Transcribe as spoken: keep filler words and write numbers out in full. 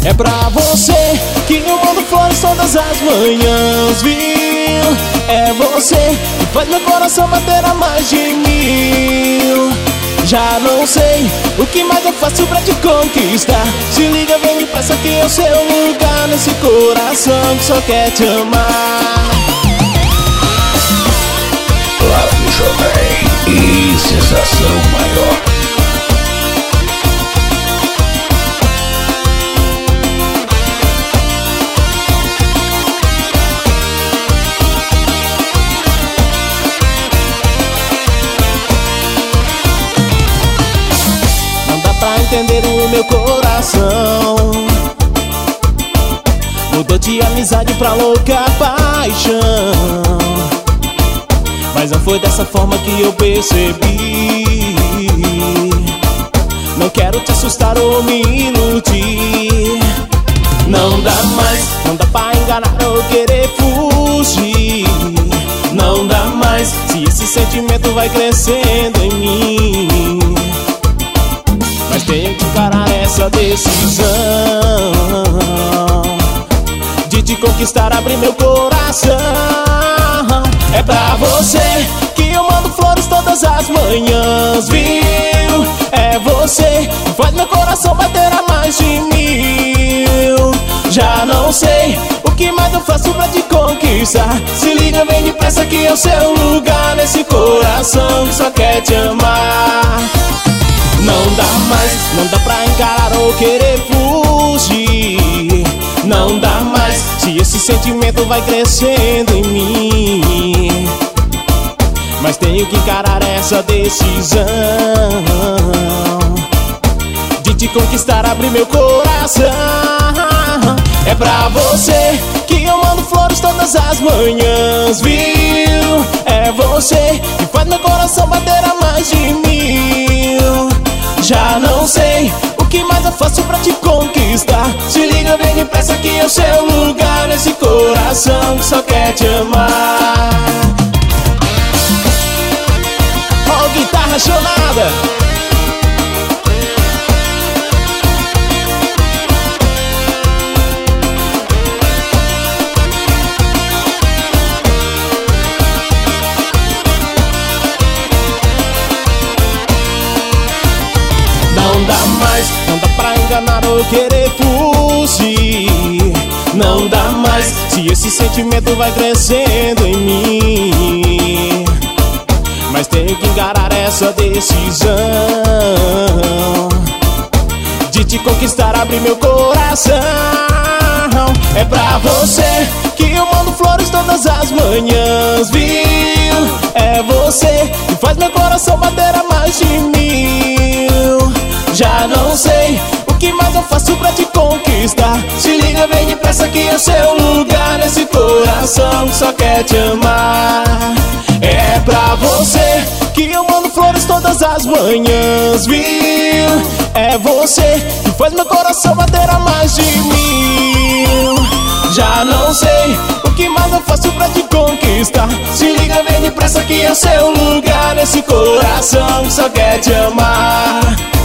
É pra você que eu mando flores todas as manhãs, viu? É você que faz meu coração bater a mais de mil. Já não sei o que mais eu faço pra te conquistar. Se liga, vem depressa que é o seu lugar nesse coração que só quer te amar. Flávio Jovem e sensação maior. Entender o meu coração mudou de amizade pra louca paixão, mas não foi dessa forma que eu percebi. Não quero te assustar ou me iludir. Não dá mais, não dá pra enganar ou querer fugir. Não dá mais, se esse sentimento vai crescendo em mim. Mas tenho que encarar essa decisão de te conquistar, abrir meu coração. É pra você que eu mando flores todas as manhãs, viu? É você que faz meu coração bater a mais de mil. Já não sei o que mais eu faço pra te conquistar. Se liga, vem depressa que é o seu lugar nesse coração que só quer te amar. Não dá mais, não dá pra encarar ou querer fugir. Não dá mais, se esse sentimento vai crescendo em mim. Mas tenho que encarar essa decisão de te conquistar, abrir meu coração. É pra você que eu mando flores todas as manhãs, viu? É você que faz meu coração bater a mais de mil. Já não sei o que mais eu faço pra te conquistar. Se liga, vem depressa que é o seu lugar nesse coração que só quer te amar. Ó, guitarra chonada. Não dá mais, não dá pra enganar ou querer fugir. Não dá mais, se esse sentimento vai crescendo em mim. Mas tenho que encarar essa decisão de te conquistar, abrir meu coração. É pra você que eu mando flores todas as manhãs, viu? É você que faz meu coração bater a mais de mil. Já não sei o que mais eu faço pra te conquistar. Se liga, vem depressa que é o seu lugar nesse coração que só quer te amar. É pra você que eu mando flores todas as manhãs, viu? É você que faz meu coração bater a mais de mil. Já não sei o que mais eu faço pra te conquistar. Se liga, vem depressa que é o seu lugar nesse coração que só quer te amar.